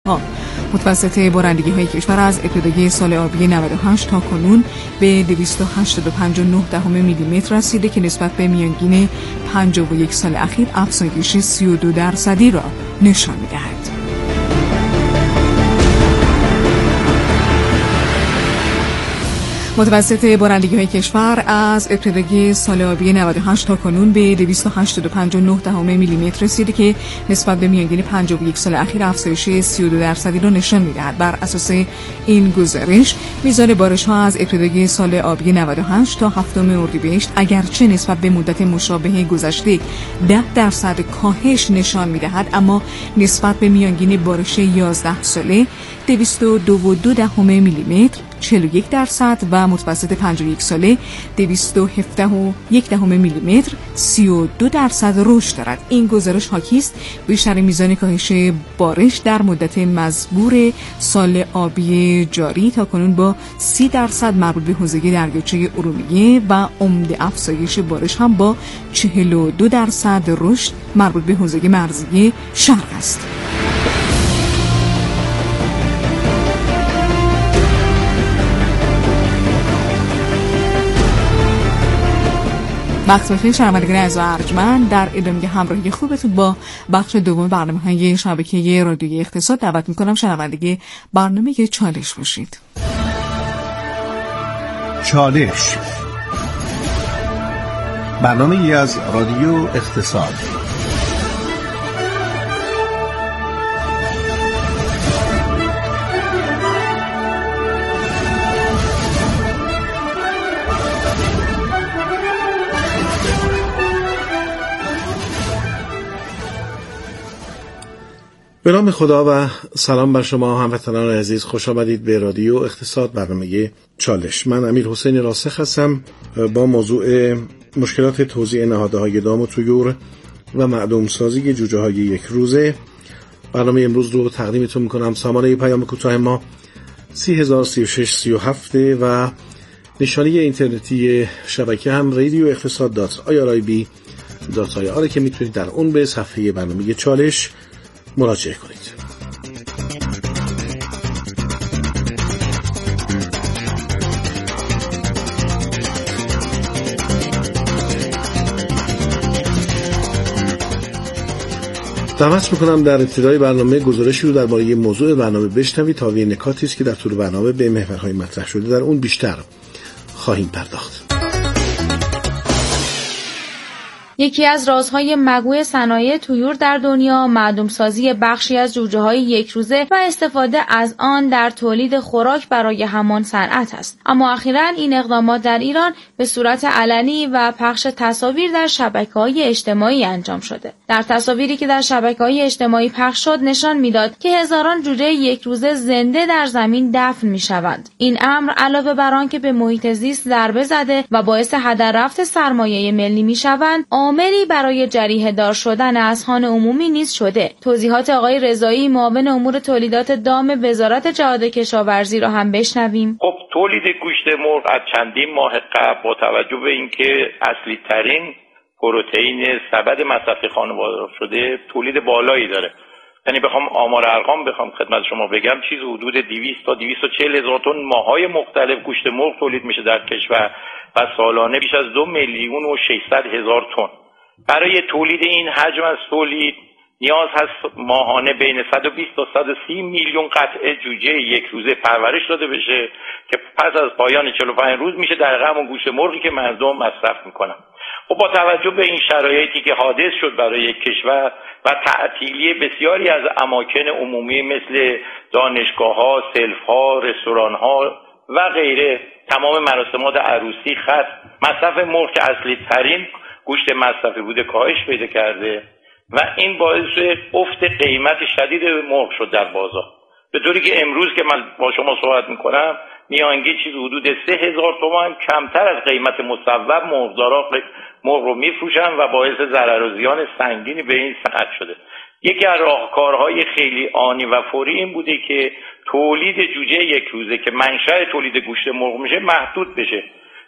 متوسط بارندگی‌های کشور از ابتدای سال آبی 98 تا کنون به 285.9 میلیمتر رسیده که نسبت به میانگین 51 سال اخیر افزایش 32% را نشان می‌دهد. متوسط بارندگی‌های کشور از ابتدای سال آبی 98 تا کنون به 285.9 میلیمتر رسیده که نسبت به میانگین 51 سال اخیر افزایش 32% را نشان می‌دهد. بر اساس این گزارش میزان بارش‌ها از ابتدای سال آبی 98 تا هفتم اردیبهشت اگرچه نسبت به مدت مشابه گذشته 10% کاهش نشان می‌دهد، اما نسبت به میانگین بارش 11 ساله 202.2 میلیمتر 41% و متوسط 51 ساله 217.1 میلیمتر 32% رشد دارد. این گزارش حاکی است بیشتر میزان کاهش بارش در مدت مزبور سال آبی جاری تا کنون با 30% مربوط به حوزه دریاچه ارومیه و عمده افزایش بارش هم با 42% رشد مربوط به حوزه مرزی شرق است. وقت بخیر شنوندگان عزیز و ارجمند، در ادامه همراهی خوبتون با بخش دوم برنامه‌های شبکه رادیویی اقتصاد دعوت می‌کنم شنونده برنامه چالش باشید. چالش برنامه‌ای از رادیو اقتصاد. به نام خدا و سلام بر شما هموطنان عزیز، خوش آمدید به رادیو اقتصاد، برنامه چالش. من امیر حسین راسخ هستم با موضوع مشکلات توزیع نهادهای دام و طیور و معدوم سازی جوجه های یک روزه. برنامه امروز رو تقدیمتون میکنم. سامانه پیام کوتاه ما 303637 و نشانی اینترنتی شبکه هم radioiqtisad.irib.ir که میتونید در اون به صفحه برنامه چالش مراجعه کنید. دعوت میکنم در ابتدای برنامه گزارشی رو درباره موضوع برنامه بشنوید تا به نکاتی است که در طول برنامه به محورهای مطرح شده در اون بیشتر خواهیم پرداخت. یکی از رازهای مگوی صنایع طیور در دنیا معدوم‌سازی بخشی از جوجه‌های یک روزه و استفاده از آن در تولید خوراک برای همان صنعت است. اما اخیراً این اقدامات در ایران به صورت علنی و پخش تصاویر در شبکه‌های اجتماعی انجام شده. در تصاویری که در شبکه‌های اجتماعی پخش شد نشان می‌داد که هزاران جوجه یک روزه زنده در زمین دفن می‌شوند. این امر علاوه بر آن که به محیط زیست ضربه زده و باعث هدر رفت سرمایه ملی می‌شوند، عاملی برای جریحه دار شدن اذهان عمومی نیز شده. توضیحات آقای رضایی معاون امور تولیدات دام وزارت جهاد کشاورزی را هم بشنویم. خب تولید گوشت مرغ از چندین ماه قبل با توجه به اینکه اصلی ترین پروتئین سبد مصرفی خانواده شده تولید بالایی داره، یعنی بخوام آمار ارقام بخوام خدمت شما بگم چیز حدود 200 تا 240 هزار تن ماهای مختلف گوشت مرغ تولید میشه در کشور و سالانه بیش از 2,600,000 تن. برای تولید این حجم از تولید نیاز هست ماهانه بین 120 تا 130 میلیون قطعه جوجه یک روزه پرورش داده بشه که پس از پایان 45 روز میشه دقیقاً همون گوشت مرغی که مردم مصرف میکنن. و با توجه به این شرایطی که حادث شد برای کشور و تعطیلی بسیاری از اماکن عمومی مثل دانشگاه‌ها، سلف‌ها، رستوران‌ها و غیره، تمام مراسمات عروسی ختم، مصرف مرغ که اصلی ترین گوشت مصرفی بوده کاهش پیدا کرده و این باعث افت قیمت شدید مرغ شد در بازار، به طوری که امروز که من با شما صحبت میکنم میانگین چیز حدود 3,000 تومان کمتر از قیمت مصوب مرغدارا مرغ رو میفروشن و باعث ضرر و زیان سنگینی به این صنعت شده. یکی از راهکارهای خیلی آنی و فوری این بوده که تولید جوجه یک روزه که منشأ تولید گوشت مرغ میشه محدود بشه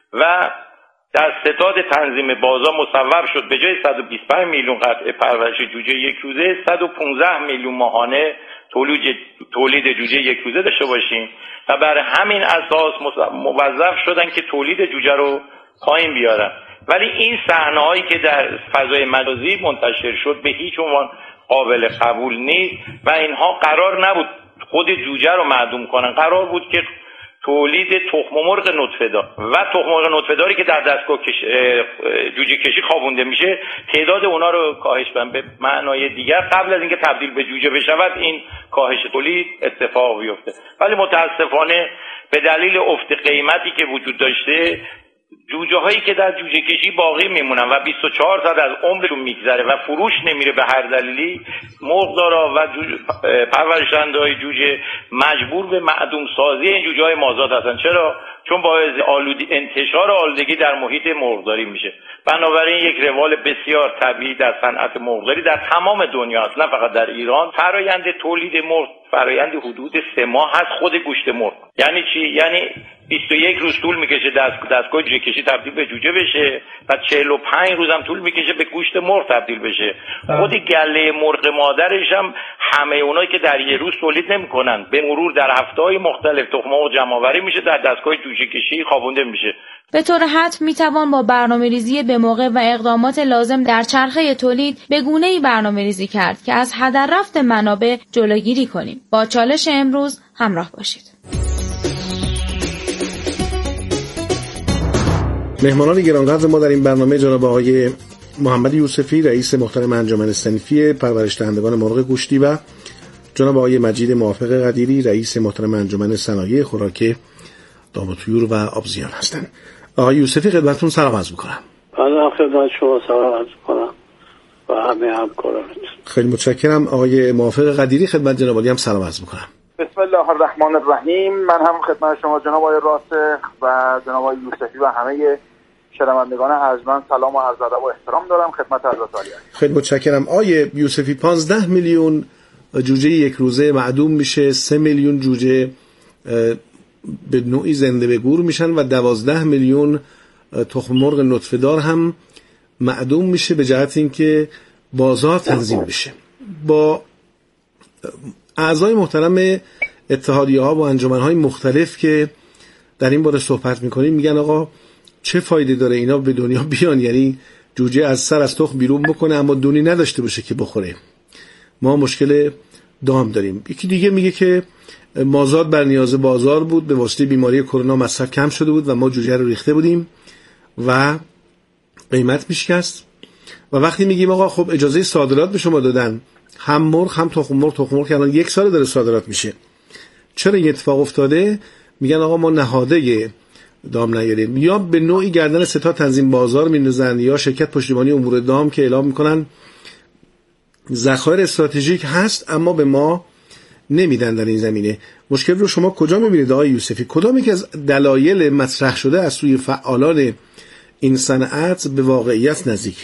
و در ستاد تنظیم بازار مصوب شد به جای 125 میلیون قطعه پرورش جوجه یک روزه 115 میلیون ماهانه تولید جوجه یک روزه داشته باشیم و بر همین اساس موظف شدن که تولید جوجه رو پایین بیارن. ولی این صحنه‌هایی که در فضای مجازی منتشر شد به هیچ عنوان قابل قبول نیست و اینها قرار نبود خود جوجه رو معدوم کنن، قرار بود که تولید تخم مرغ نطفه‌دار و تخم مرغ نطفه‌داری که در دستگاه جوجه کشی خوابونده میشه تعداد اونا رو کاهش بدن. به معنای دیگر قبل از اینکه تبدیل به جوجه بشود این کاهش تولید اتفاق بیفته. ولی متاسفانه به دلیل افت قیمتی که وجود داشته جوجه هایی که در جوجه کشی باقی میمونن و 24 ساعت از عمرشون میگذره و فروش نمیره به هر دلیلی، مرغدارا و پرورشنده‌های جوجه مجبور به معدوم سازی این جوجه های مازاد هستن. چرا؟ چون باعث انتشار آلودگی در محیط مرغداری میشه. بنابراین یک روال بسیار طبیعی در صنعت مرغداری در تمام دنیا است، نه فقط در ایران. فرآیند تولید مرغ فرآیند حدود 3 ماه هست. خود گوشت مرغ یعنی چی؟ یعنی 21 روز طول میکشه دستگاه جوجه کشی تبدیل به جوجه بشه و 45 روز هم طول میکشه به گوشت مرغ تبدیل بشه. خود گله مرغ مادرش هم همه اونایی که در یه روز تولید نمیکنن، به مرور در هفته‌های مختلف تخم مرغ جمع‌آوری میشه، در دستگاه جوجه کشی خوابونده میشه. به طور حتم میتوان با برنامه‌ریزی به موقع و اقدامات لازم در چرخه تولید به گونه‌ای برنامه‌ریزی کرد که از هدر رفت منابع جلوگیری کنیم. با چالش امروز همراه باشید. مهمانان گرانقدر ما در این برنامه جناب آقای محمد یوسفی رئیس محترم انجمن صنفی پرورش دهندگان مرغ گوشتی و جناب آقای مجید موافق قدیری رئیس محترم انجمن صنایع خوراک دام و طیور و آبزیان هستند. آقای یوسفی خدمتتون سلام عرض می‌کنم. من خدمت شما سلام عرض می‌کنم و همه همکاران. خیلی متشکرم. آقای موافق قدیری خدمت جناب عالی هم سلام عرض می‌کنم. بسم الله الرحمن الرحیم. من هم خدمت شما جناب آقای راسخ و جناب آقای یوسفی و همه شنوندگان ارجمند سلام و عرض ادب و احترام دارم خدمت حضرت عالی. خیلی متشکرم. آقای یوسفی 15 میلیون جوجه یک روزه معدوم میشه، 3 میلیون جوجه به نوعی زنده به گور میشن و 12 میلیون تخم مرغ نطفه‌دار هم معدوم میشه به جهت اینکه بازار تنظیم بشه. با اعضای محترم اتحادیه‌ها و انجمن‌های مختلف که در این باره صحبت می‌کنیم میگن آقا چه فایده داره اینا به دنیا بیان، یعنی جوجه از سر از تخم بیرون بکنه اما دونی نداشته باشه که بخوره. ما مشکل دام داریم. یکی دیگه میگه که مازاد بر نیاز بازار بود، به واسطه بیماری کرونا مصرف کم شده بود و ما جوجه رو ریخته بودیم و قیمت میشکست. و وقتی میگیم آقا خب اجازه صادرات به شما دادن، هم مرغ هم تخم مرغ که الان 1 سال داره صادرات میشه، چرا این اتفاق افتاده؟ میگن آقا ما نهاده دام نیاریم، یا به نوعی گردن ستا تنظیم بازار میندازن یا شرکت پشتیبانی امور دام که اعلام میکنن ذخایر استراتژیک هست اما به ما نمیدن. در این زمینه مشکل رو شما کجا میبینید آقای یوسفی؟ کدام یکی از دلایل مطرح شده از سوی فعالان این صنعت به واقعیت نزدیک؟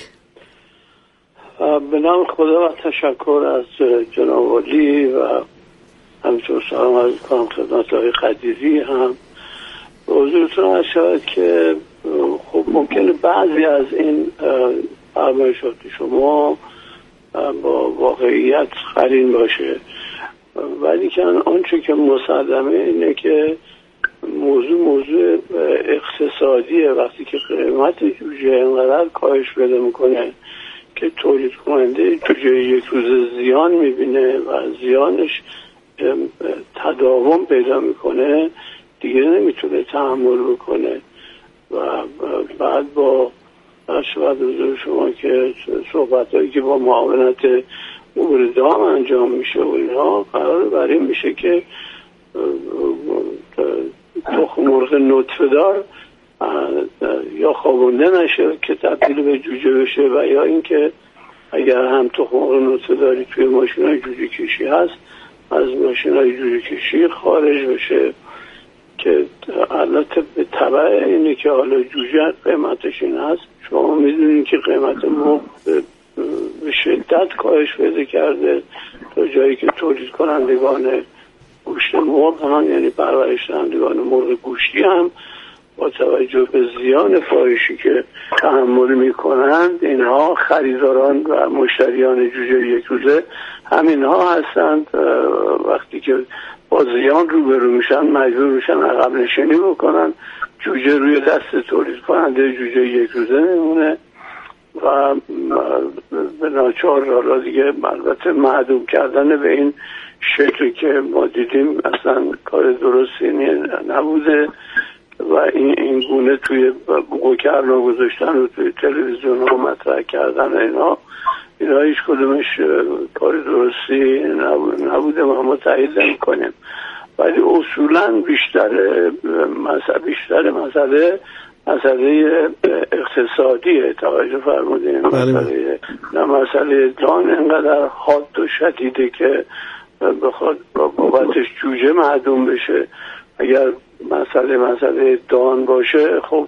به نام خدا و تشکر از جناب عالی و همچنین سلام عرض کنم خدمت آقای قدیری هم. حضورتون عرض شود که خب ممکنه بعضی از این فرمایشات شما با واقعیت قرین باشه، ولی که آنچه که مسلمه اینه که موضوع اقتصادیه. وقتی که قیمت جوجه اینقدر کاهش پیدا میکنه که تولید کننده جوجه یک روز زیان میبینه و زیانش تداوم پیدا میکنه، دیگه نمیتونه تحمل بکنه و بعد با شاید حضور شما که صحبتایی که با معاونت امور دام انجام میشه و اینها قرار بر این میشه که تخم مرغ نطفه‌دار یا خوابونده نشه که تبدیل به جوجه بشه و یا اینکه اگر هم تخم مرغ نطفه‌داری توی ماشین‌های جوجه کشی هست از ماشین‌های جوجه کشی خارج بشه، که البته به تبع اینه که حالا جوجه قیمتش این هست. شما میدونین که قیمت مرغ به شدت کاهش پیدا کرده تا جایی که تولید کنندگان گوشت مرغ هم یعنی پرورش دهندگان مرغ گوشتی هم با توجه به زیان فاحشی که تحمل میکنند اینها خریداران و مشتریان جوجه یک روزه همینها هستند. وقتی که با زیان روبرو میشن مجبور میشن عقب نشینی بکنن، جوجه روی دست تولید کننده جوجه یک روزه میمونه و به ناچار حالا دیگه البته معدوم کردن به این شکلی که ما دیدیم اصلا کار درستی نبوده و این گونه توی بوقوکرنا گذاشتن و توی تلویزیون ها مطرح کردن اینا هیچ کدومش کار درستی نبوده و ما تایید نمی‌کنیم. ولی اصولا بیشتر مسئله اقتصادیه. توجه فرمودین، مسئله دان اینقدر حاد و شدیده که بخواد بابتش جوجه معدوم بشه. اگر مسئله دان باشه خب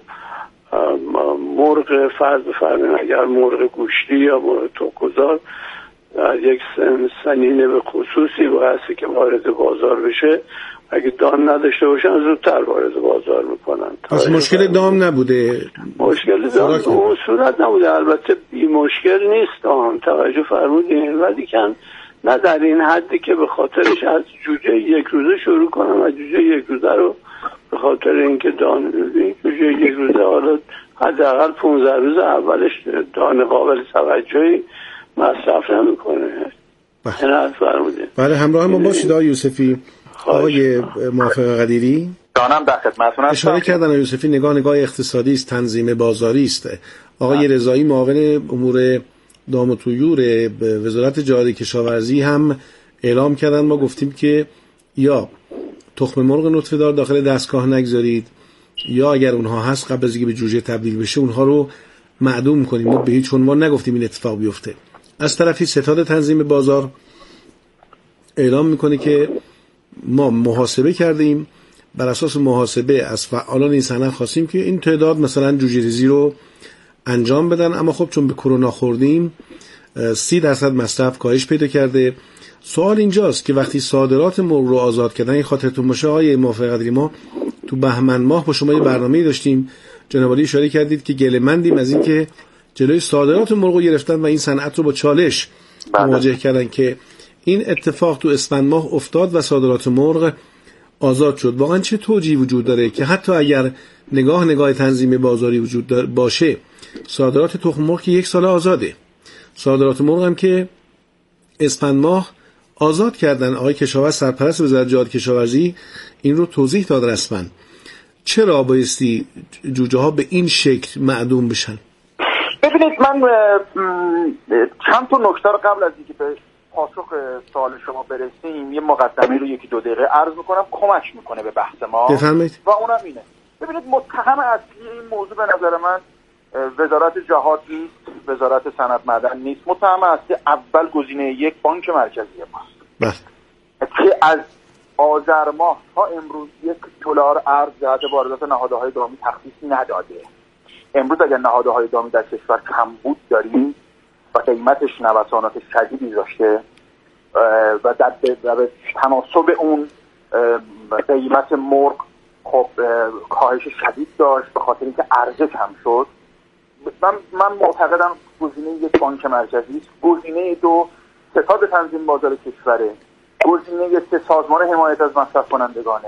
مرغ فرض بفرمایید اگر مرغ گوشتی یا مرغ تخم‌گذار یک سنینه به خصوصی بایستی که وارد بازار بشه، اگه دام نداشته باشن زودتر وارد بازار میکنن. پس مشکل دام نبوده؟ مشکل دام به اون صورت نبوده. البته بی مشکل نیست دام، توجه فرمودین، ولی کن نه در این حدی که به خاطرش از جوجه یک روزه شروع کنن و جوجه یک روزه رو به خاطر اینکه جوجه یک روزه حالا حداقل 15 روز اولش دان قابل توجهی مصرف نمیکنه. بله همراه ما باشید آقای یوسفی. آقای موافق قدیری دانم در خدمتتون هستم. اشاره کردن آقای یوسفی نگاه اقتصادی است، تنظیم بازاری است. آقای رضایی معاون امور دام و طیور وزارت جهاد کشاورزی هم اعلام کردن، ما گفتیم که یا تخم مرغ نطفه دار داخل دستگاه نگذارید یا اگر اونها هست قبل از اینکه به جوجه تبدیل بشه اونها رو معدوم کنیم. ما به هیچ عنوان نگفتیم این اتفاق بیفته. از طرفی ستاد تنظیم بازار اعلام میکنه که ما محاسبه کردیم، بر اساس محاسبه از فعالان این صنعت خواستیم که این تعداد مثلا جوجه ریزی رو انجام بدن، اما خب چون به کرونا خوردیم 30% مصرف کاهش پیدا کرده. سوال اینجاست که وقتی صادرات مرغ رو آزاد کردن، این خاطرتون باشه آقای موافق قدری ما تو بهمن ماه با شما یه برنامه‌ای داشتیم، جناب عالی اشاره کردید که گله‌مندیم از این که جلوی صادرات مرغ رو گرفتن و این صنعت رو با چالش مواجه کردن که این اتفاق تو اسفند ماه افتاد و صادرات مرغ آزاد شد. واقعا چه توجیهی وجود داره که حتی اگر نگاه تنظیم بازاری وجود باشه، صادرات تخم مرغ که 1 سال آزاده، صادرات مرغ هم که اسفند ماه آزاد کردن. آقای کشاورز سرپرست وزارت جهاد کشاورزی این رو توضیح داد رسما. چرا بایستی جوجه ها به این شکل معدوم بشن؟ ببینید من چند تا نکته رو قبل از اینکه به پاسخ سوال شما برسیم یه مقدمه رو 1-2 دقیقه عرض میکنم، کمک میکنه به بحث ما. بفرمایید. و اونم اینه، ببینید متهم اصلی این موضوع به نظر من وزارت جهاد نیست، وزارت صنعت معدن نیست. متهم اصلی اول گزینه 1 بانک مرکزی ماست که از آذر ماه تا امروز $1 ارز جهت واردات نهادهای دامی تخصیص نداده. امروز اگر نهادهای دامی در کشور کمبود داریم و قیمتش نوسانات شدیدی داشته و در تناسب اون قیمت مرغ خب کاهش شدید داشت به خاطر اینکه عرضه کم شد، من معتقدم گزینه 1 بانک مرکزی است. گزینه 2 ستاد تنظیم بازار کشوره. گزینه 3 سازمان حمایت از مصرف کنندگانه.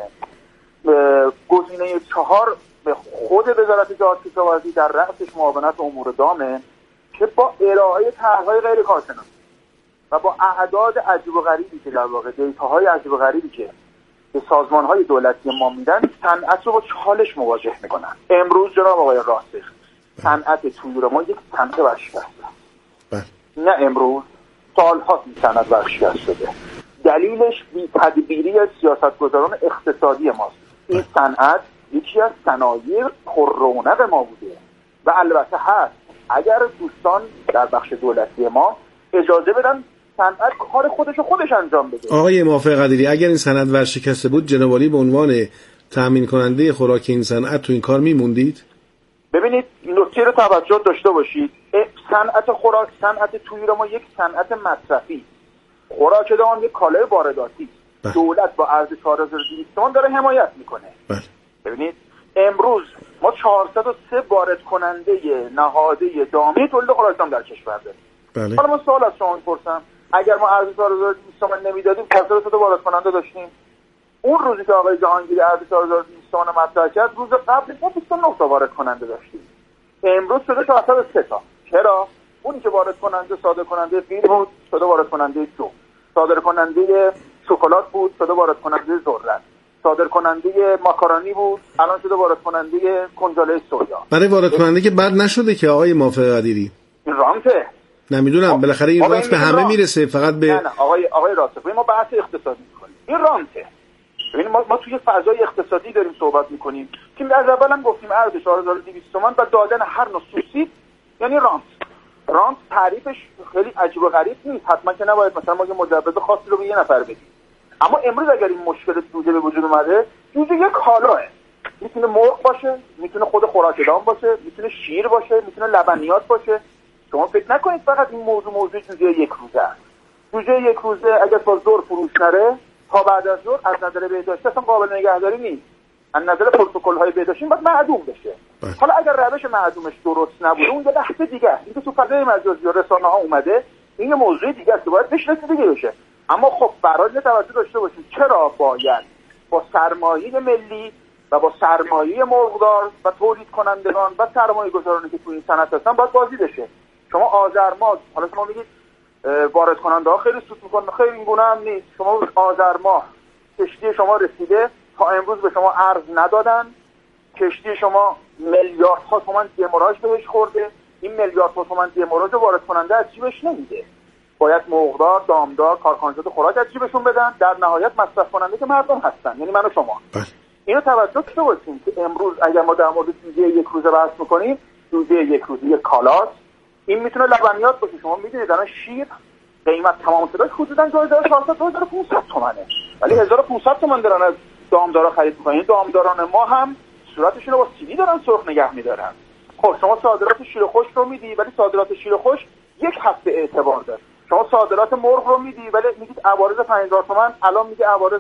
گزینه 4 خود وزارت جهاد کشاورزی در رأسش معاونت امور دامه که با ارائه طرح‌های غیر کارشناس و با اعداد عجیب و غریبی که در واقع دیتاهای عجیب و غریبی که به سازمان‌های دولتی ما میدن صنعت رو با چالش مواجه میکنن. امروز جناب آقای راسخ صنعت طیور ما یک صنعت ورشکسته است. نه امروز، سال‌ها این صنعت ورشکسته شده. دلیلش بی‌تدبیری از سیاستگزاران اقتصادی ماست. این صنعت یکی از صنایع پررونق ما بوده و البته هست اگر دوستان در بخش دولتی ما اجازه بدن صنعت کار خودش انجام بده. آقای موافق قدیری اگر این صنعت ورشکسته بود جناب عالی به عنوان تامین کننده خوراک این صنعت تو این کار میموندید؟ ببینید نکته رو توجه داشته باشید، صنعت خوراک، صنعت طیور ما یک صنعت مصرفی، خوراک دام یک کالای وارداتی. دولت با ارز 4200 تومان داره حمایت میکنه. بله. ببینید امروز ما 403 وارد کننده نهاده دامی تولید خوراکدام در کشور داریم. بله. حالا من سوال از شما می‌پرسم، اگر ما ارز 4200 تومان نمیدادیم 403 وارد کننده داشتیم. اون روزی که آقای جهانگیری ارز 4200 تومان مطرح کرد، روز قبل ما 29 تا وارد کننده داشتیم. امروز شده 403 تا. چرا؟ اونی که وارد کننده صادر کننده فیل بود، شده وارد کننده جو. صادر کننده شکلات بود، شده وارد کننده ذرت. صادر کننده ماکارونی بود، الان شده وارد کننده کنجاله سویا. برای وارد کننده که بعد نشده که آقای موافق قدیری. این رانته. نمیدونم بالاخره این رانت به همه میرسه، فقط به نه آقای راسخ، ما بحث اقتصادی می‌کنیم. این رانته. ببین ما توی فضای اقتصادی داریم صحبت می‌کنیم که از اول هم گفتیم ارز 4200 تومان و دادن هر نوع سوبسید یعنی رانت تعریفش خیلی عجیب و غریب نیست. حتما که نباید مثلا ما یه مجوز خاصی رو به یه نفر بدیم. اما امروز اگر این مشکل جوجه به وجود اومده، جوجه یک کالاه، میتونه مرغ باشه، میتونه خود خوراکدان باشه، میتونه شیر باشه، میتونه لبنیات باشه. شما فکر نکنید فقط این موضوع جوجه یک روزه است. جوجه یک روزه اگر تا ظهر فروش نره تا بعد از ظهر از نظر بهداشتی اصلا قابل نگهداری نیست. از نظر پروتکل‌های بهداشتی باید معدوم بشه. حالا اگر روش معدومش درست نبوده، اون یه بحث دیگه است. اینکه تو فضای مجازی و رسانه‌ها اومده، این یه موضوع دیگه است که باید بهش رسیدگی بشه. اما خب برای توجه داشته باشیم چرا باید با سرمایه ملی و با سرمایه مرغدار و تولید کنندگان و سرمایه‌گذارانی که تو این صنعت هستن باید بازی بشه. شما آذر ماه، حالا شما میگید وارد کننده ها خیلی سود میکنن، خیلی این گونه هم نیست. شما آذر ماه کشتی شما رسیده تا امروز به شما ارز ندادن، کشتی شما میلیاردها تومان دموراژ بهش خورده. این میلیاردها تومان دموراژ وارد کننده از جیبش نمیده، باید مرغدار، دامدار، کارخانجات خوراک از جیبشون بدن، در نهایت مصرف کننده که مردم هستن، یعنی من و شما. اینو توجه داشته باشیم که امروز اگر ما در مورد جوجه یک روزه بحث میکنیم، جوجه یک روزه یک کالاست. این میتونه لبنیات باشه. شما میدونید الان شیر قیمت تمام شده حدوداً 2400-2500 تومانه، ولی 1500 تومان دارن از دامدارا خرید میکنن. دامداران ما هم صورتشون رو با سیلی دارن سرخ نگه میدارن. خب شما صادرات شیر خشک رو میدی، ولی صادرات شیر خشک یک هفته اعتبار داره. شما صادرات مرغ رو میدی ولی میگید عوارض 5000 تومان، الان میگه عوارض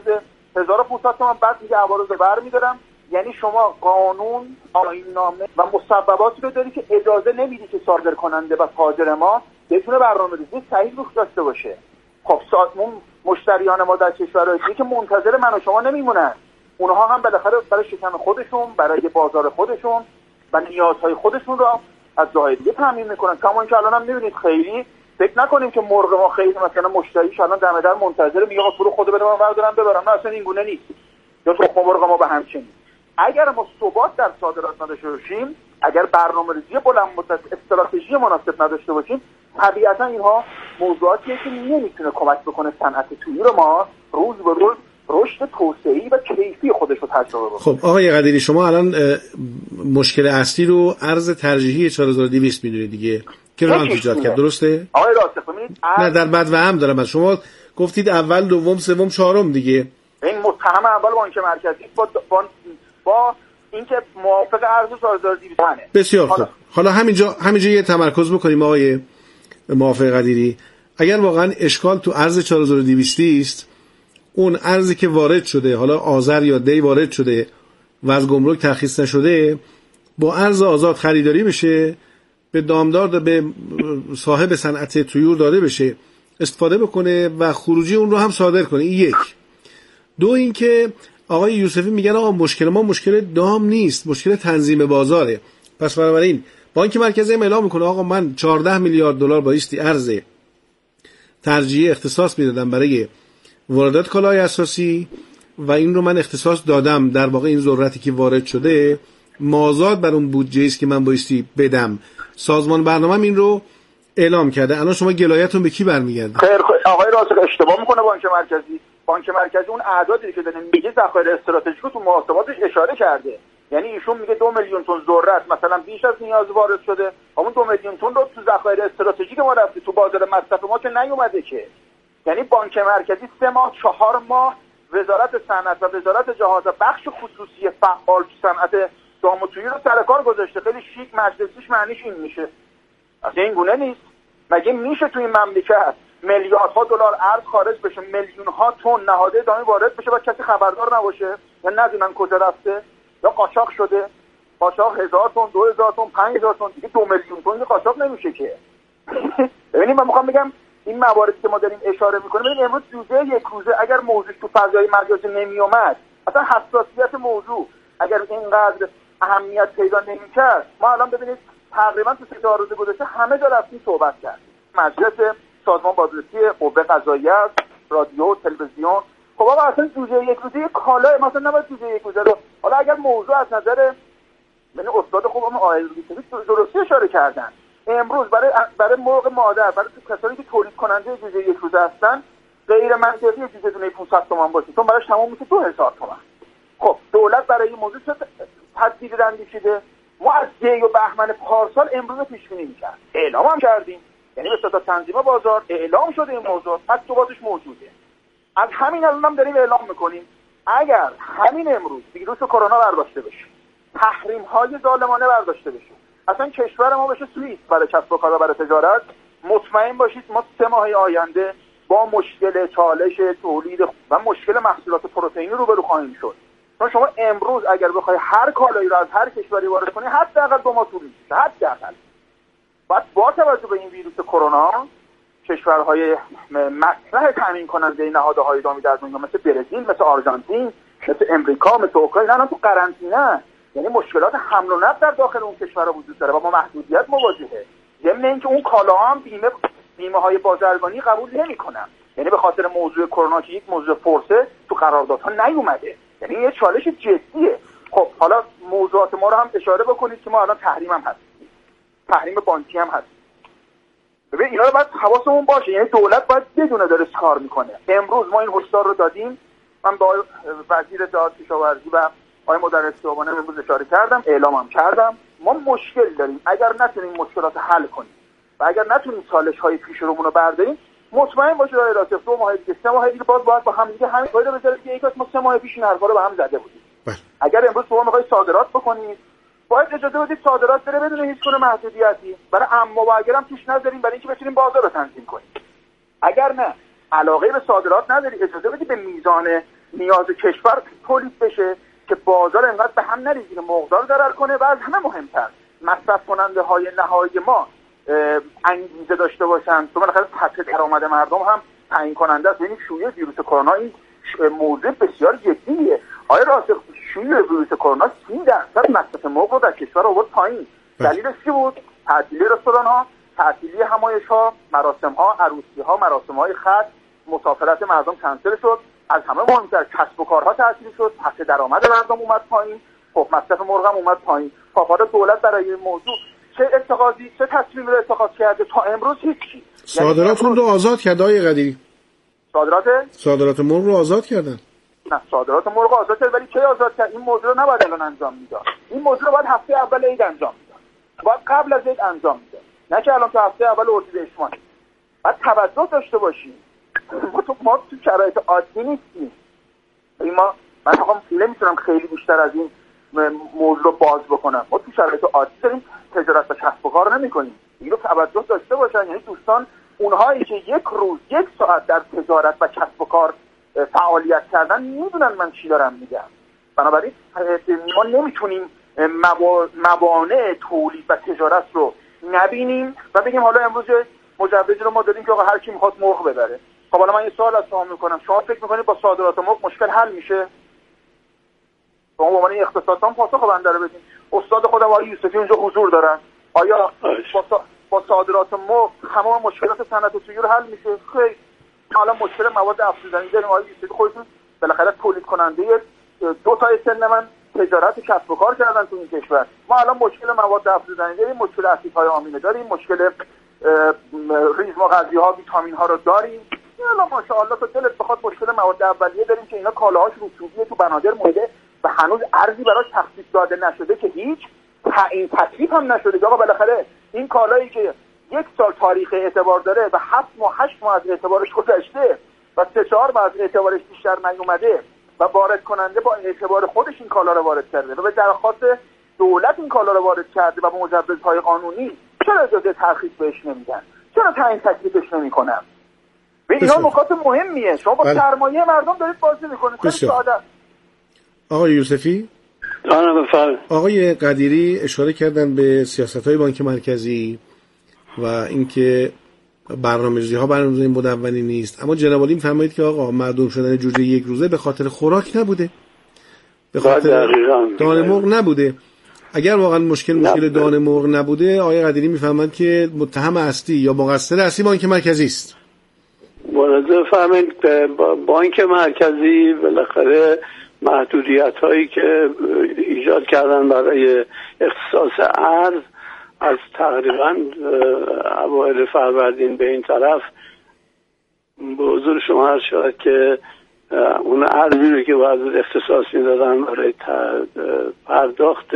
1500 تومان، بعد میگه عوارض برمی‌دارم. یعنی شما قانون، آیین‌نامه و مصوباتی رو داری که اجازه نمیدی که صادر کننده و تاجر ما بتونه برنامه‌ریزی صحیح روش داشته باشه. خب سازمون مشتریان ما در کشورهای دیگه که منتظر من و شما نمیمونن، اونها هم بالاخره برای شکم خودشون، برای بازار خودشون و نیازهای خودشون رو از جای دیگه تامین میکنن. کما اینکه الان هم میبینید خیلی فکر نکنیم که مرغ ما خیلی مثلا مشتریش الان دم در منتظر میگه آقا تو رو خود بده من بردارم ببرم. نه اصلا این گونه نیست. یا تخم مرغ ما به همچنین. اگر ما ثبات در صادرات نداشته باشیم، اگر برنامه‌ریزی بلند مدت، استراتژی مناسب نداشته باشیم، طبیعتا اینها موضوعاتیه که نمیتونه کمک بکنه صنعت تویی رو ما روز به روز رشد توسعه‌ای و کیفی خودش رو تجربه بکنه. خب آقای قدیری، شما الان مشکل اصلی رو ارز ترجیحی 4200 میدونید دیگه که رانت ایجاد کرد، درسته؟ آقای راسخ ببینید نه در بعد و هم دارم. شما گفتید اول، دوم، سوم، چهارم دیگه. این متهم اول بانک مرکزی با اینکه موافق ارز 4200 منه. بسیار خوب. حالا همینجا یه تمرکز بکنیم آقای موافق قدیری. اگر واقعا اشکال تو ارز 4200 است، اون ارزی که وارد شده، حالا آذر یا دی وارد شده و از گمرک ترخیص نشده، با ارز آزاد خریداری بشه، به دامدار به صاحب صنعت طیور داده بشه، استفاده بکنه و خروجی اون رو هم صادر کنه. این یک. دو اینکه آقای یوسفی میگن آقا مشکل ما مشکل دام نیست، مشکل تنظیم بازاره. پس بنابراین بانک مرکزی اعلام میکنه آقا من 14 میلیارد دلار بایستی ارز ترجیحی اختصاص میدادم برای واردات کالای اساسی و این رو من اختصاص دادم. در واقع این ذرتی که وارد شده مازاد بر اون بودجه است که من بایستی بدم. سازمان برنامه این رو اعلام کرده. الان شما گلایتون به کی برمیگرده؟ خیر آقای راسخ اشتباه میکنه بانک مرکزی اون اعدادی که داره میگه ذخایر استراتژیک تو محاسباتش اشاره کرده. یعنی ایشون میگه 2 میلیون تن ذرت مثلا بیش از نیاز وارد شده، اون 2 میلیون تن رو تو ذخایر استراتژیک ما رفته، تو بازار مصرف ما که نیومده که. یعنی بانک مرکزی 3 ماه 4 ماه وزارت صنعت و وزارت جهاد و بخش خصوصی فعال تو صنعت دام و طیور رو سر کار گذاشته. خیلی شیک مجلسیش معنیش این میشه. اصلا این گونه نیست. مگه میشه تو این مملکت میلیاردها دلار ارز خارج بشه، میلیون‌ها تن نهاده دامی وارد بشه و کسی خبردار نباشه یا ندونن کجا رفته یا قاچاق شده؟ قاچاق 1000 تن 2000 تن 5000 تن، دیگه 2 میلیون تن که قاچاق نمیشه که. ببینید من میخوام بگم این مواردی که ما داریم اشاره میکنیم، ببینید امروز جوجه یک روزه اگر موضوع تو فضای مجازی نمیومد، اصلا حساسیت موضوع اگر اینقدر اهمیت پیدا نمیکرد، ما الان ببینید تقریبا تو 3 روز گذشته همه جا رفتیم صحبت کرد. مجلس سازمان بازرسی قوه قضاییه است، رادیو، تلویزیون. خب آقا اصلا جوجه یک روزه کالای مثلا نباید جوجه یک روزه رو، حالا اگر موضوع از نظر یعنی استاد خوبم آقای درستی اشاره کردن، امروز برای مرغ مادر، برای کسانی که تولید کننده جوجه یک روزه هستن، غیر منطقی جوجه دونه 500 تومان باشه، چون براش تمام میشه 2000 تومان. خب دولت برای این موضوع چه تدبیری اندیشیده؟ ما از دی و بهمن پارسال امروز پیش بینی می‌کرد، اعلام هم کردیم، یعنی به صدا تنظیم بازار اعلام شده این موضوع، مکتوباتش موجوده. از همین الان هم داریم اعلام میکنیم اگر همین امروز ویروس کرونا برداشته بشه، تحریم‌های ظالمانه برداشته بشه، اصلا کشور ما بشه سوئیس برای کسب و کار و برای تجارت، مطمئن باشید ما 3 ماه آینده با مشکل چالش تولید و مشکل محصولات پروتئینی روبرو خواهیم شد. چون شما امروز اگر بخوای هر کالایی رو از هر کشوری وارد کنی حداقل 2 ماه طول می‌کشه، حداقل. بعد با توجه به این ویروس کرونا کشورهای مطرح تامین کننده نهادهای دامی در دنیا مثل برزیل، مثل آرژانتین، مثل امریکا، مثل اوکراین الان تو قرنطینه، یعنی مشکلات حمل و نقل در داخل اون کشورها وجود داره و با محدودیت مواجهه. ضمن اینکه اون کالاها هم بیمه‌های بازرگانی قبول نمی‌کنن، یعنی به خاطر موضوع کرونا که یک موضوع فرصه تو قراردادها نیومده، یعنی یه چالش جدیه. خب حالا موضوعات ما رو هم اشاره بکنید که ما الان تحریم هم هست، تحریم بانکی هم هست. ببین اینا رو باید حواسمون باشه، یعنی دولت باید بدونه داره کار میکنه. امروز ما این هشدار رو دادیم، من با وزیر کشاورزی و آقای مدرس خیابانی امروز اشاره کردم، اعلامم کردم، ما مشکل داریم. اگر نتونیم مشکلات حل کنیم و اگر نتونیم چالش‌های پیش رومون رو برداریم، مطمئن باشید آقای راسخ 2 ماه دیگه 3 ماه دیگه باز باید با هم دیگه همین کارو بذاریم که یکاش ما 3 ماه پیش این حرفا رو به هم زده بودیم. اگر امروز شما می‌خواید صادرات بکنید، باید اجازه بدید صادرات بره بدون هیچ گونه محدودیتی، برای اما و اگرم توش نذاریم برای اینکه بتونیم بازار رو تنظیم کنیم. اگر نه علاقه به صادرات نداری، اجازه بدید به میزان نیاز کشور تولید بشه که بازار انقدر به هم نریزه که مقدار ضرر کنه و از همه مهمتر مصرف کننده های نهایی ما انگیزه داشته باشن. تو بالاخره سطح درآمد مردم هم تعیین کننده است. یعنی شیوع ویروس کرونا این موضوع بسیار جدیه. آیا راسخ شیوع ویروس کرونا 30% مصرف مرغ رو در کشور آورد پایین؟ دلیلش چی بود؟ تعطیلی رستوران‌ها، تعطیلی همایش‌ها، مراسم‌ها، عروسی‌ها، مراسم‌های خاص، مسافرت مردم کنسل شد. از همه مهمتر کسب و کارها تعطیل شد، سطح درآمد مردم اومد پایین، خب مصرف مرغ هم اومد پایین. حالا دولت برای این موضوع چه اتخاذی چه تصمیمی رو اتخاذ کرده؟ تا امروز هیچی. صادراتون رو آزاد کرد آقای قدیری؟ صادرات مرغ رو آزاد کردن؟ نه، صادرات مرغ آزاد کرد، ولی کی آزاد کرد؟ این موضوع رو نباید الان انجام میداد. این موضوع رو باید هفته اول عید انجام میداد. باید قبل از عید انجام میداد. نه که الان تو هفته اول اردیبهشت ماه. باید توجه داشته باشیم. ما تو شرایط عادی نیستیم. من نمیتونم خیلی بیشتر از این موضوع رو باز بکنم. ما تو شرایط عادی داریم تجارت و کسب و کار نمی‌کنیم. اینو توجه داشته باشن، یعنی دوستان اونهایی که یک روز 1 ساعت در تجارت و کسب و کار فعالیت کردن میدونن من چی دارم میگم. بنابراین ما نمیتونیم موانع تولید و تجارت رو نبینیم و بگیم حالا امروز مجوزی رو ما دادیم که آقا هر کی میخواد مرغ ببره. خب حالا من یه سوال از شما میکنم، شما فکر میکنید با صادرات مرغ مشکل حل میشه؟ شما به عنوان اقتصاددان پاسخ بنده رو بدین. استاد خودم آقای یوسفی اونجا حضور دارن. آیا با صادرات مرغ تمام مشکلات صنعت طیور حل میشه؟ خیر. حالا مشکل مواد افزودنی داریم. آقای یوسفی خودتون بالاخره تولید کننده 2 تا سن من تجارت کسب و کار کردن تو این کشور. ما الان مشکل مواد افزودنی داریم، مشکل اسیدهای آمینه داریم، مشکل ریزم غذایی ها، ویتامین ها رو داریم. الان ماشاءالله تو دلت بخواد مشکل مواد اولیه داریم که اینا کالاهاش رسوبیه تو بنادر مونده و هنوز ارزی براش تخصیص داده نشده که هیچ تعیین تکلیف هم نشده. آقا بالاخره این کالایی که 1 سال تاریخ اعتبار داره و 7 ماه 8 ماه از اعتبارش گذشته و 3-4 ماه از اعتبارش بیشتر نیومده و وارد کننده با اعتبار خودش این کالا رو وارد کرده و به درخواست دولت این کالا رو وارد کرده و با مجوزهای قانونی، چرا اجازه ترخیص بهش نمیدن؟ چرا تعیین تکلیفش نمیکنن؟ به اینا نکات مهمیه. شما با سرمایه مردم دارید بازی میکنید. خیلی ساده. آقای یوسفی آقای قدیری اشاره کردن به سیاست‌های بانک مرکزی و اینکه برنامه‌ریزی‌ها برنامه‌ریزی مدونی نیست، اما جناب عالی می‌فرمایید که آقا معدوم شدن جوجه یک روزه به خاطر خوراک نبوده، به خاطر دانه مرغ نبوده. اگر واقعا مشکل دانه مرغ نبوده، آقای قدیری می‌فرمایند که متهم اصلی یا مقصر اصلی بانک مرکزی است. ملاحظه فرمایید بانک مرکزی بالاخره محدودیت‌هایی که ایجاد کردن برای اختصاص ارز از تقریبا اوایل فروردین به این طرف به حضور شما عرض شد که اون ارزی رو که باید اختصاص میدادن برای پرداخت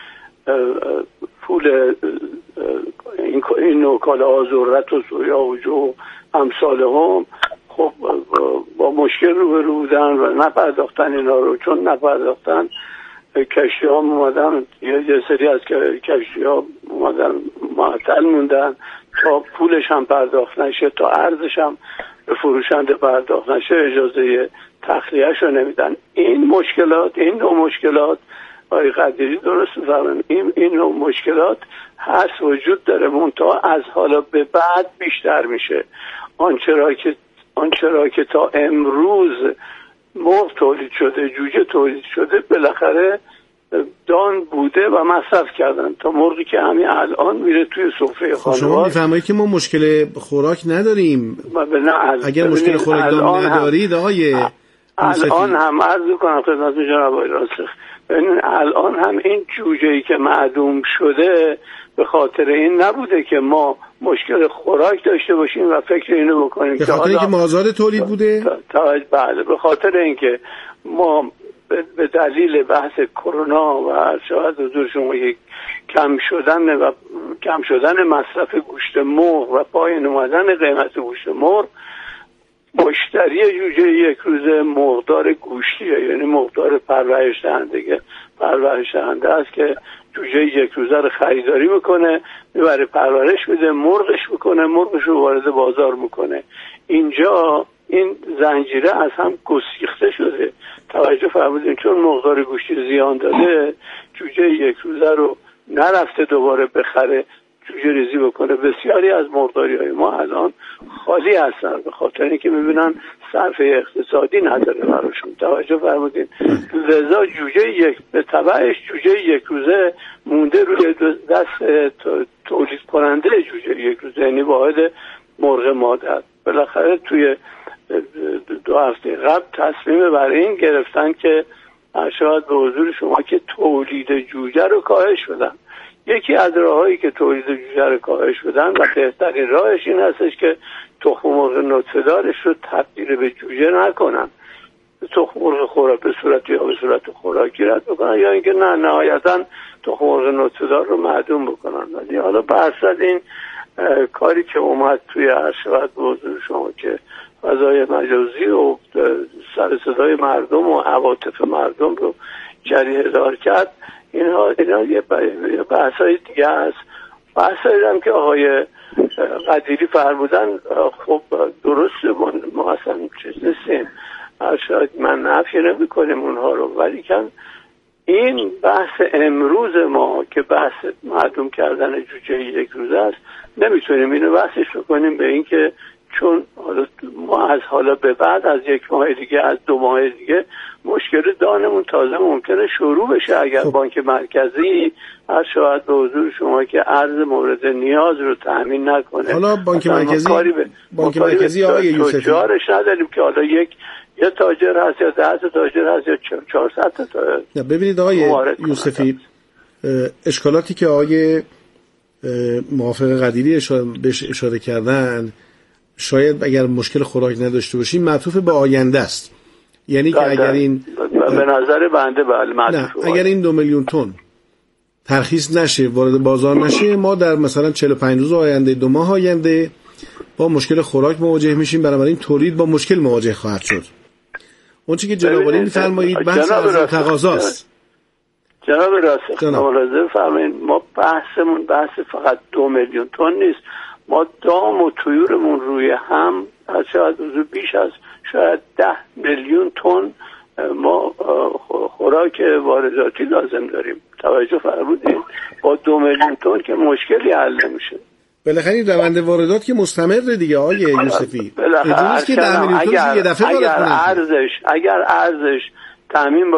پول این نوع کالاها، ذرت و سویا و جو امثال هم، خب با مشکل روبرو بودن و نپرداختن اینا رو. چون نپرداختن کشتی ها اومدن، یه سری از کشتی ها اومدن معطل موندن تا پولش هم پرداخت نشه، تا ارزش هم به فروشنده پرداخت نشه، اجازه تخلیه‌اش رو نمیدن. این نوع مشکلات آقای قدیری درست فرمودن، این نوع مشکلات هست، وجود داره، منتها از حالا به بعد بیشتر میشه. آنچه را که تا امروز مرغ تولید شده، جوجه تولید شده، بالاخره دان بوده و مصرف کردن، تا مرغی که همین الان میره توی سفره خانوار. شما میفرمایید که ما مشکل خوراک نداریم. اگر مشکل خوراک دام ندارید آقای الان هم عرض کنم خدمت جناب آقای راسخ، الان هم این جوجه‌ای که معدوم شده به خاطر این نبوده که ما مشکل خوراک داشته باشیم و فکر اینو بکنیم به خاطر اینکه مازاد تولید بوده. بله، به خاطر اینکه ما به دلیل بحث کرونا و شاید حضور شما یک کم شدن مصرف گوشت مرغ و پایین اومدن قیمت گوشت مرغ، مشتری جوجه یک روزه مرغدار گوشتیه، یعنی مرغدار پرورش دهنده است که جوجه یک روزه رو خریداری میکنه، میبره پرورش میده، مرغش میکنه، مرغش رو وارد بازار میکنه. اینجا این زنجیره از هم گسیخته شده. توجه فرمودین، چون مقدار گوشتی زیان داده، جوجه یک روزه رو نرفته دوباره بخره جوجه ریزی بکنه. بسیاری از مرغداری‌های ما الان خالی هستن به خاطر اینکه میبینن صرفه اقتصادی نداره براشون. توجه فرمودین، لذا به تبعش جوجه یک روزه مونده روی دست تولید کننده جوجه یک روزه، یعنی واحد مرغ مادر. بالاخره توی 2 هفته قبل تصمیم بر این گرفتن که شاید به حضور شما که تولید جوجه رو کاهش بدن. یکی از راهایی که تولید جوجه رو کاهش بدن و بهترین راهش این هستش که تخم مرغ نطفه‌دارش رو تبدیل به جوجه نکنن، تخم مرغ به صورت خوراکی رد بکنن، یا اینکه نه نهایتاً تخم مرغ نطفه‌دار رو معدوم بکنن. ولی حالا بحث این کاری که اومد توی ارشد به حضور شما که فضای مجازی و سر صدای مردم و عواطف مردم رو جریحه دار کرد، اینا یه بحثای دیگه هست. بحثایی هم که آقای قدیری فرمودن خب درسته، ما اصلا چیز نیستیم، شاید من نفی نمی کنیم اونها رو، ولی کن این بحث امروز ما که بحث معدوم کردن جوجه یک روزه است، نمیتونیم اینو بحثش بکنیم به این که چون ما از حالا به بعد از 1 ماه دیگه، از 2 ماه دیگه مشکل دانمون تازه ممکنه شروع بشه اگر بانک مرکزی هر شاید به حضور شما که ارز مورد نیاز رو تأمین نکنه. حالا بانک مرکزی آقای یوسفی جارش نداریم که حالا یه تاجر هست یا 10 تاجر هست یا 400 تاجر. ببینید آقای یوسفی، اشکالاتی که آقای موافق قدیری بهش اشاره کردن، شاید اگر مشکل خوراک نداشته باشیم معطوف به آینده است. یعنی که اگر این به نظر بنده نه، اگر این 2 میلیون تن ترخیص نشه، وارد بازار نشه، ما در مثلا 45 روز آینده، 2 ماه آینده با مشکل خوراک مواجه میشیم. بنابراین تولید با مشکل مواجه خواهد شد. اون چیزی که جناب عالی میفرمایید بحث از تقاضاست. جناب راسخ ملاحظه فرمایید، ما بحثمون بحث فقط 2 میلیون تن نیست. ما دام و طیورمون روی هم شاید بیش از 10 میلیون تن ما خوراک وارداتی لازم داریم. توجه فرمودید؟ با 2 میلیون تن که مشکلی حل نمیشه. بالاخره این روند واردات که مستمره دیگه آقای یوسفی. اینجوریه که 10 میلیون تن یه دفعه وارد کنن. اگر ارزش تامین